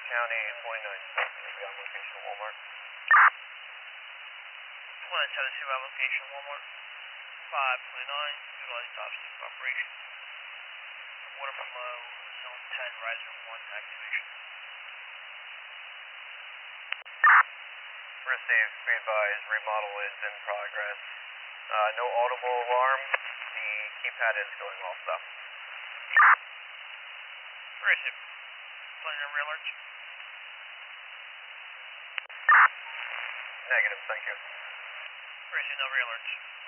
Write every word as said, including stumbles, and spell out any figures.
County twenty-nine seven, will be on location at Walmart. twenty-nine seven, two on location Walmart. five twenty-nine, utilize top step operation. Water flow, zone ten, riser one activation. Received, be advised, remodel is in progress. Uh, no audible alarm. The keypad is going off though. Received. Plenty of re-alerts? Negative, thank you. Received, no re-alerts.